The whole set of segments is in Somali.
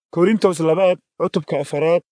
Korintos labaad cutubka 4.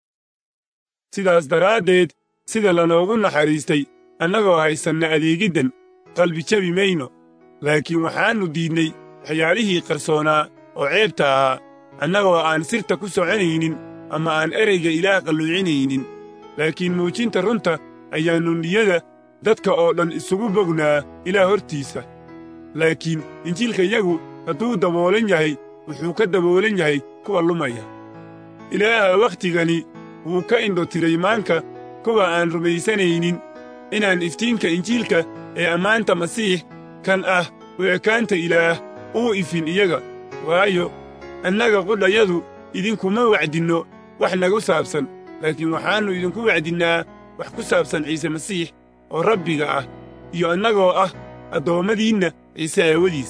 Sidaas daraaddeed sida lanoogu naxariistay annagoo haysanna adeegiddan qalbi jabi mayno, laakiin waxaannu diidnay waxyaalihii qarsoonaa oo ceebta ahaa, annagoo aan sirta ku soconaynin ama aan ereyga Ilaah qalluucinaynin, laakiin muujinta runta ayaannu niyada dadka oo dhan isugu bognaa Ilaah hortiisa. Laakiin injiilkayagu hadduu daboolan yahay, wuxuu ka daboolan yahay kuwa lumaya. Ilaaha wakhtigani wuu ka indhotiray maanka kuwa aan rumaysanaynin inaan iftiinka injiilka ee ammaanta Masiix kan ah u ekaanta Ilaah uu ifin iyaga, waayo annaga qudhayadu idinkuma wacdinno wax nagu saabsan, laakiin waxaannu idinku wacdinnaa wax ku saabsan Ciise Masiix oo Rabbiga ah, iyo annagoo ah addoommadiinna Ciise aawadiis.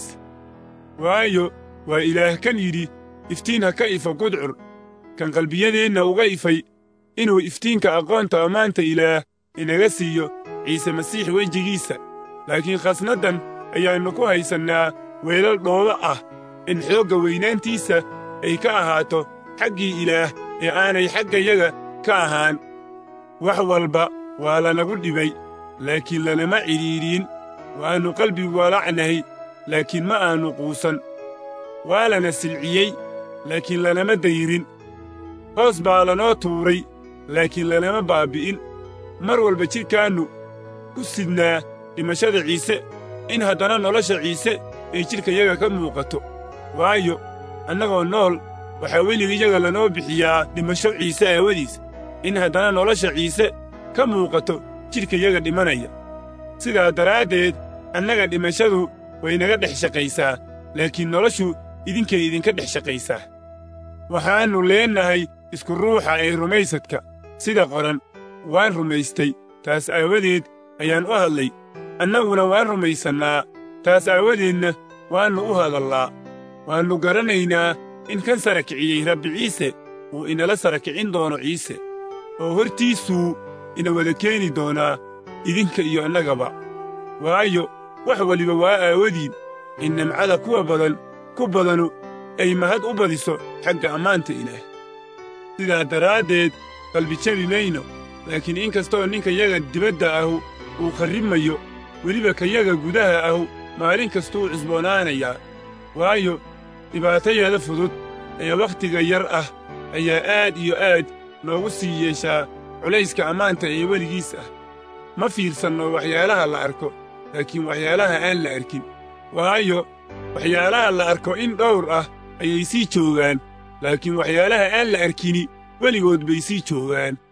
Waayo waa Ilaah kan yidhi, iftiin ha ka ifa gudcur, kan qalbiyadeenna uga ifay inuu iftiinka aqoonta ammaanta Ilaah inaga siiyo Ciise Masiix wejigiisa. Laakiin khasnaddan ayaannu ku haysannaa weelal dhooba ah, in xoogga weynaantiisa ay ka ahaato xaggii Ilaah ee aanay xaggayaga ka ahaan. Wax walba waa lanagu dhibay, laakiin lanama cidhiidhin. Waannu qalbigu walacnahay, laakiin ma aannu quusan. Waa lana silciyey, laakiin lanama dayrin. Hoos baa lanoo tuuray, laakiin lanama baabbi'in. Mar walba jidhkaannu ku sidnaa dhimashada Ciise, in haddana nolosha Ciise ay jidhkayaga ka muuqato. Waayo annagoo nool waxaa weligayaga lanoo bixiyaa dhimasho Ciise aawadiis, in haddana nolosha Ciise ka muuqato jidhkayaga dhimanaya. Sidaa daraaddeed annaga dhimashadu way naga dhex shaqaysaa, laakiin noloshu idinkay idinka dhex shaqaysaa. Waxaannu leennahay isku ruuxa ee rumaysadka, sida qoran, waan rumaystay, taas aawadeed ayaan u hadlay. Annaguna waan rumaysannaa, taas aawadeedna waannu u hadallaa. Waannu garanaynaa in kan sara kiciyey Rabbi Ciise uu inala sara kicin doono Ciise, oo hortiisuu ina wada keeni doonaa idinka iyo annagaba. Waayo wax waliba waa aawadiin, in nimcada ku badanu ay mahad u badiso xagga ammaanta Ilaah. Sidaa daraaddeed qalbi jabi mayno, laakiin in kastoo ninkayaga dibadda ahu uu kharrimayo, weliba kayaga gudaha ahu maalin kastuu cusboonaanayaa. Waayo dhibaatayeeda fudud ee wakhtiga yar ah ayaa aad iyo aad noogu sii yeeshaa culayska ammaanta ee weligiis ah. Ma fiirsanno waxyaalaha la arko, laakiin waxyaalaha aan la arkin. Waayo waxyaalaha la arko in dhowr ah ayay sii joogaan, laakiin waxyaalaha aan la arkini weligood bay sii joogaan.